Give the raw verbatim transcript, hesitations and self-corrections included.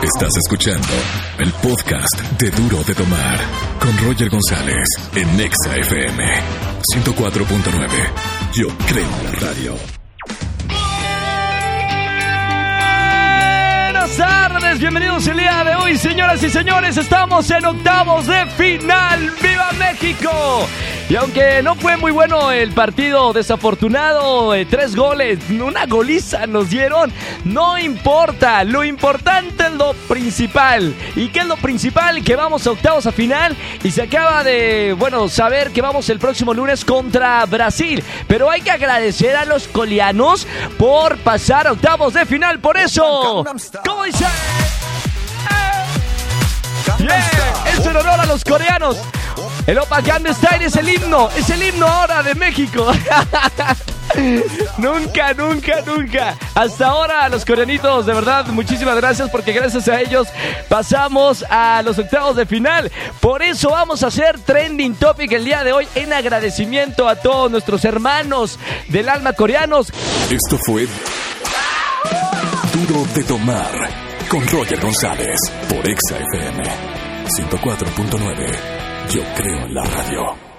Estás escuchando el podcast de Duro de Tomar con Roger González en Nexa F M ciento cuatro punto nueve. Yo creo en la radio. Buenas tardes, bienvenidos el día de hoy, señoras y señores. Estamos en octavos de final. ¡Viva México! Y aunque no fue muy bueno el partido, desafortunado, eh, tres goles, una goliza nos dieron, no importa, lo importante es lo principal. ¿Y qué es lo principal? Que vamos a octavos a final y se acaba de, bueno, saber que vamos el próximo lunes contra Brasil. Pero hay que agradecer a los coreanos por pasar a octavos de final, por eso, ¿cómo dice? Yeah, es en honor a los coreanos. El Oppa Gangnam Style es el himno, es el himno ahora de México. Nunca, nunca, nunca. Hasta ahora los coreanitos, de verdad, muchísimas gracias, porque gracias a ellos pasamos a los octavos de final. Por eso vamos a hacer Trending Topic el día de hoy en agradecimiento a todos nuestros hermanos del alma coreanos. Esto fue Duro de Tomar con Roger González por Exa F M ciento cuatro punto nueve. Yo creo en la radio.